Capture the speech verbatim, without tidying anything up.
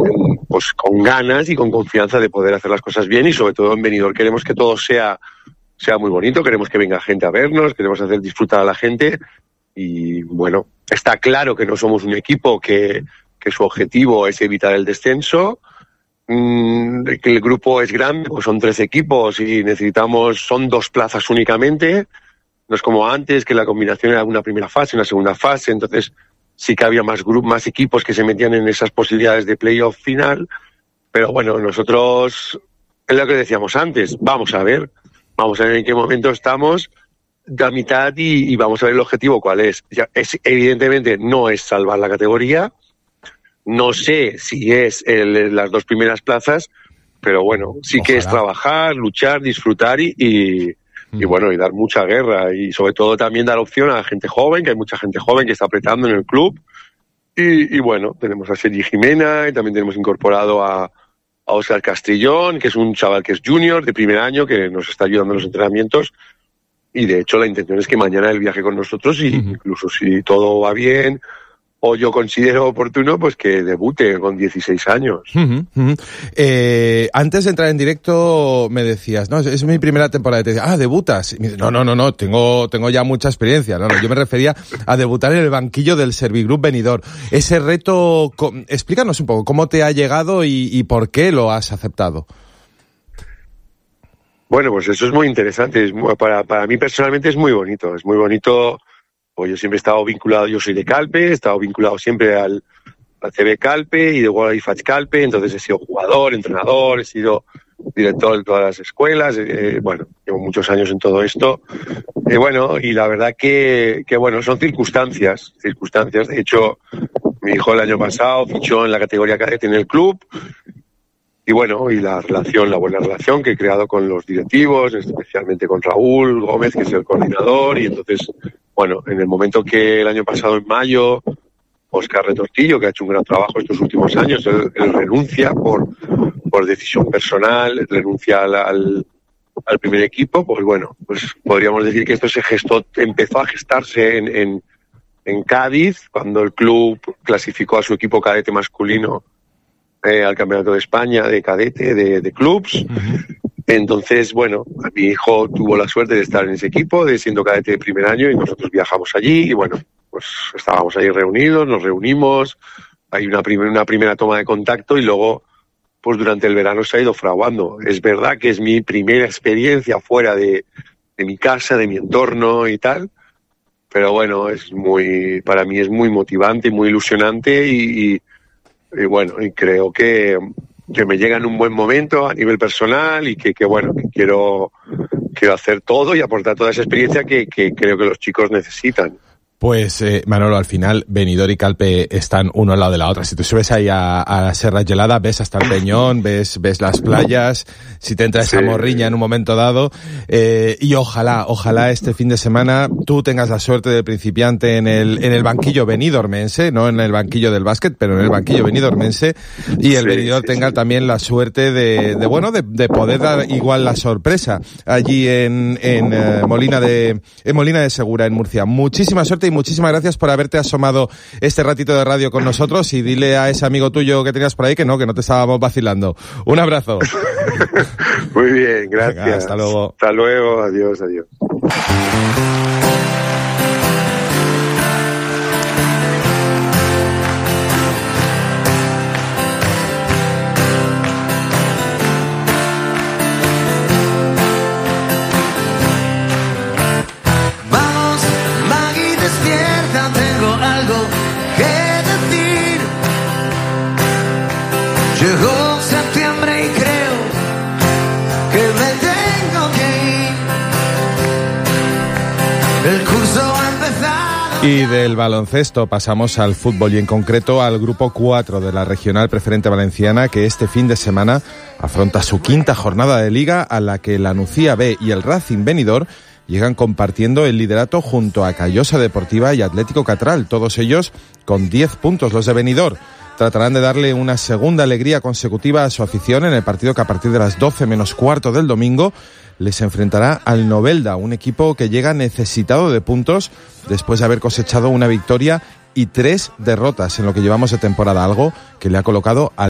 pues con ganas y con confianza de poder hacer las cosas bien, y sobre todo en Benidorm queremos que todo sea, sea muy bonito, queremos que venga gente a vernos, queremos hacer disfrutar a la gente, y bueno, está claro que no somos un equipo que, que su objetivo es evitar el descenso, mmm, que el grupo es grande, pues son tres equipos y necesitamos, son dos plazas únicamente, no es como antes que la combinación era una primera fase, una segunda fase, entonces sí que había más grupos, más equipos que se metían en esas posibilidades de playoff final, pero bueno, nosotros, es lo que decíamos antes, vamos a ver, vamos a ver en qué momento estamos, la mitad, y, y vamos a ver el objetivo cuál es. Ya, es. Evidentemente no es salvar la categoría, no sé si es el, las dos primeras plazas, pero bueno, sí Ojalá. que es trabajar, luchar, disfrutar y... y Y bueno, y dar mucha guerra, y sobre todo también dar opción a la gente joven, que hay mucha gente joven que está apretando en el club. Y, y bueno, tenemos a Sergi Jimena, y también tenemos incorporado a, a Óscar Castrillón, que es un chaval que es junior de primer año, que nos está ayudando en los entrenamientos. Y de hecho la intención es que mañana él viaje con nosotros, y uh-huh. incluso si todo va bien, o yo considero oportuno, pues que debute con dieciséis años. Uh-huh, uh-huh. Eh, antes de entrar en directo me decías, no, es, es mi primera temporada. Y te decía, ah, debutas. Y me dice, no, no, no, no, tengo, tengo ya mucha experiencia. No, no, yo me refería a debutar en el banquillo del Servigroup Benidorm. Ese reto, com, explícanos un poco, ¿cómo te ha llegado y, y por qué lo has aceptado? Bueno, pues eso es muy interesante. Es muy, para, para mí personalmente es muy bonito. Es muy bonito. Pues yo siempre he estado vinculado, yo soy de Calpe, he estado vinculado siempre al, al C B Calpe y de World I F A C Calpe, entonces he sido jugador, entrenador, he sido director de todas las escuelas, eh, bueno, llevo muchos años en todo esto, y eh, bueno, y la verdad que, que bueno, son circunstancias, circunstancias, de hecho, mi hijo el año pasado fichó en la categoría cadete en el club, y bueno, y la relación, la buena relación que he creado con los directivos, especialmente con Raúl Gómez, que es el coordinador, y entonces... Bueno, en el momento que el año pasado, en mayo, Óscar Retortillo, que ha hecho un gran trabajo estos últimos años, él, él renuncia por, por decisión personal, renuncia al, al, al primer equipo, pues bueno, pues podríamos decir que esto se gestó, empezó a gestarse en, en, en Cádiz, cuando el club clasificó a su equipo cadete masculino eh, al Campeonato de España de cadete, de, de clubs. Uh-huh. Entonces, bueno, mi hijo tuvo la suerte de estar en ese equipo, de siendo cadete de primer año, y nosotros viajamos allí, y bueno, pues estábamos ahí reunidos, nos reunimos, hay una, prim- una primera toma de contacto, y luego, pues durante el verano se ha ido fraguando. Es verdad que es mi primera experiencia fuera de, de mi casa, de mi entorno y tal, pero bueno, es muy, para mí es muy motivante y muy ilusionante, y, y, y bueno, y creo que... que me llega en un buen momento a nivel personal, y que, que bueno, que quiero, quiero hacer todo y aportar toda esa experiencia que, que creo que los chicos necesitan. Pues, eh, Manolo, al final, Benidorm y Calpe están uno al lado de la otra. Si tú subes ahí a, a la Serra Gelada, ves hasta el Peñón, ves, ves las playas, si te entra esa sí. morriña en un momento dado, eh, y ojalá, ojalá este fin de semana tú tengas la suerte de principiante en el, en el banquillo benidormense, no en el banquillo del básquet, pero en el banquillo benidormense, y el sí, Benidorm sí, tenga sí. también la suerte de, de bueno, de, de poder dar igual la sorpresa allí en, en eh, Molina de, en Molina de Segura, en Murcia. Muchísima suerte y muchísimas gracias por haberte asomado este ratito de radio con nosotros, y dile a ese amigo tuyo que tenías por ahí que no, que no te estábamos vacilando. Un abrazo. Muy bien, gracias. Venga, hasta luego. Hasta luego, adiós, adiós. Llegó septiembre y creo que me tengo que ir. El curso ha empezado. Y del baloncesto pasamos al fútbol, y en concreto al grupo cuatro de la Regional Preferente Valenciana, que este fin de semana afronta su quinta jornada de liga, a la que la Nucía B y el Racing Benidorm llegan compartiendo el liderato junto a Callosa Deportiva y Atlético Catral, todos ellos con diez puntos. Los de Benidorm tratarán de darle una segunda alegría consecutiva a su afición en el partido que a partir de las doce menos cuarto del domingo les enfrentará al Novelda, un equipo que llega necesitado de puntos después de haber cosechado una victoria y tres derrotas en lo que llevamos de temporada, algo que le ha colocado al